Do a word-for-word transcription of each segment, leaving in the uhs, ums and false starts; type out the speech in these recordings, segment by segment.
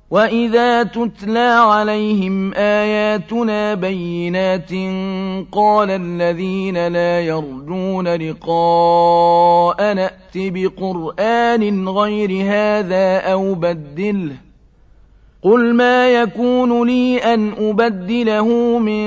وَإِذَا تُتْلَىٰ عَلَيْهِمْ آيَاتُنَا بَيِّنَاتٍ قَالَ الَّذِينَ لَا يَرْجُونَ لِقَاءَنَا ائْتِ بِقُرْآنٍ غَيْرِ هَٰذَا أَوْ بَدِّلْهُ ۚ قُلْ مَا يَكُونُ لِي أَنْ أُبَدِّلَهُ مِن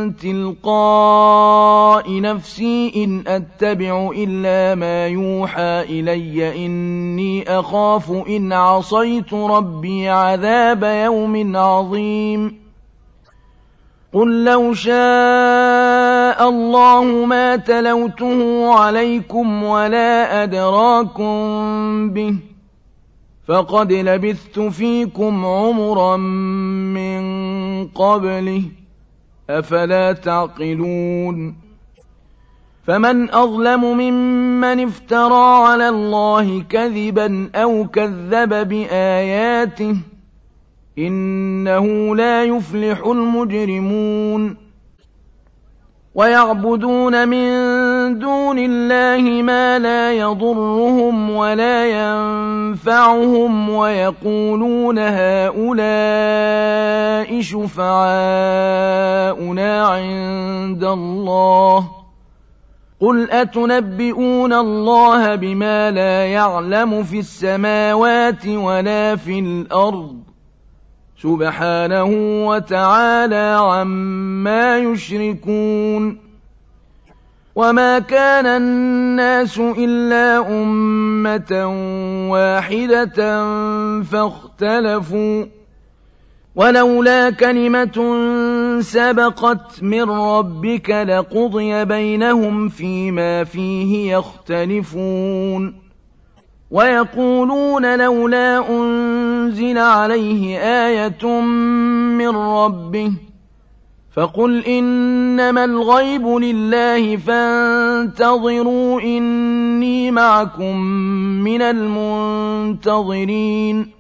تِلْقَاءِ نَفْسِي إِنْ أَتَّبِعُ إِلَّا مَا يُوحَىٰ إِلَيَّ إِنِّي أَخَافُ إِنْ عَصَيْتُ رَبِّي عَذَابَ يَوْمٍ عَظِيمٍ قُل لَّوْ شَاءَ اللَّهُ مَا تَلَوْتُهُ عَلَيْكُمْ وَلَا أَدْرَاكُم بِهِ ۖ فَقَدْ لَبِثْتُ فِيكُمْ عُمُرًا مِّن قَبْلِهِ ۚ أَفَلَا تَعْقِلُونَ فَمَنْ أَظْلَمُ مِمَّنِ افْتَرَىٰ عَلَى اللَّهِ كَذِبًا أَوْ كَذَّبَ بِآيَاتِهِ ۚ إِنَّهُ لَا يُفْلِحُ الْمُجْرِمُونَ وَيَعْبُدُونَ مِن دُونِ اللَّهِ مَا لَا يَضُرُّهُمْ وَلَا يَنفَعُهُمْ وَيَقُولُونَ هَٰؤُلَاءِ شُفَعَاؤُنَا عِندَ اللَّهِ ۚ قُلْ أَتُنَبِّئُونَ اللَّهَ بِمَا لَا يَعْلَمُ فِي السَّمَاوَاتِ وَلَا فِي الْأَرْضِ ۚ سُبْحَانَهُ وَتَعَالَىٰ عَمَّا يُشْرِكُونَ وَمَا كَانَ النَّاسُ إِلَّا أُمَّةً وَاحِدَةً فَاخْتَلَفُوا ۚ وَلَوْلَا كَلِمَةٌ سَبَقَتْ مِن رَّبِّكَ لَقُضِيَ بَيْنَهُمْ فِيمَا فِيهِ يَخْتَلِفُونَ وَيَقُولُونَ لَوْلَا أُنزِلَ عَلَيْهِ آيَةٌ مِّن رَّبِّهِ ۖ فَقُلْ إِنَّمَا الْغَيْبُ لِلَّهِ فَانتَظِرُوا إِنِّي مَعَكُم مِّنَ الْمُنتَظِرِينَ